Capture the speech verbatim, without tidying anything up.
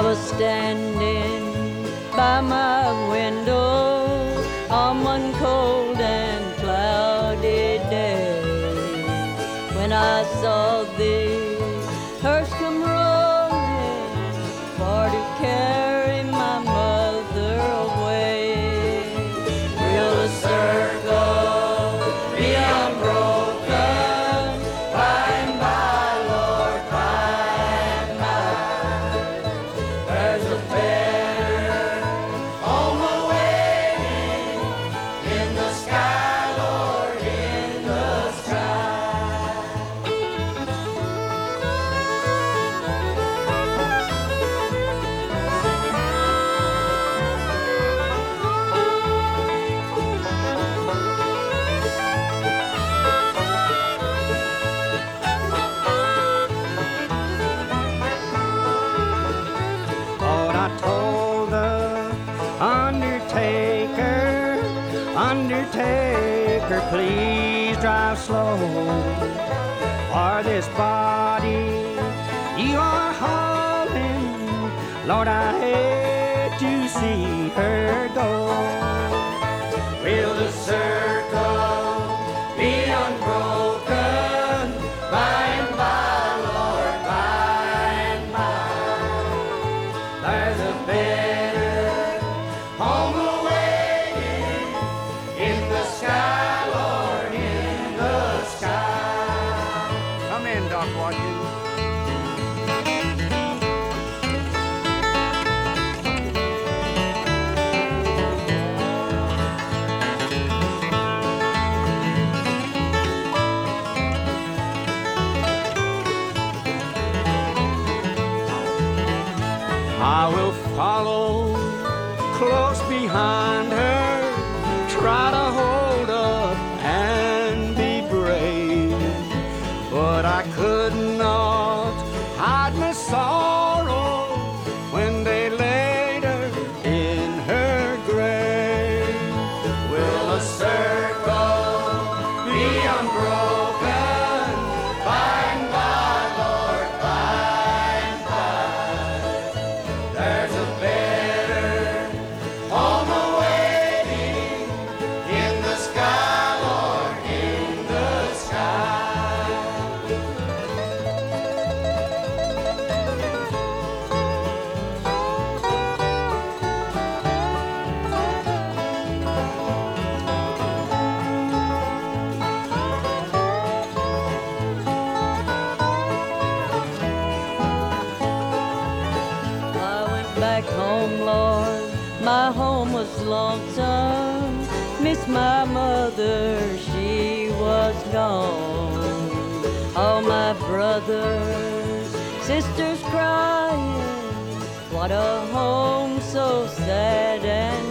I was standing by my window on one cold and cloudy day when I saw the hearse come rolling for to carry my mother away. Will the circle be unbroken by and by, Lord, by and by? There's a better home awaiting in the sky, Lord, in the sky. Lord, I told the undertaker, undertaker, please drive slow. For this body you are hauling, Lord, I hate to see her go. Will the circle be unbroken by and by, Lord, by and by? There's a better home awaiting in the sky, Lord, in the sky. Come in, Doc Watkins. I will follow close behind her, try to hold up and be brave, but I could not hide my sorrow when they laid her in her grave. Will a circle be unbroken by and by, Lord, by and by? There's a better home awaiting in the sky, Lord, in the sky. I went back home, Lord, my home was lonesome. Miss my mother, she was gone. All my brothers, sisters crying, what a home so sad and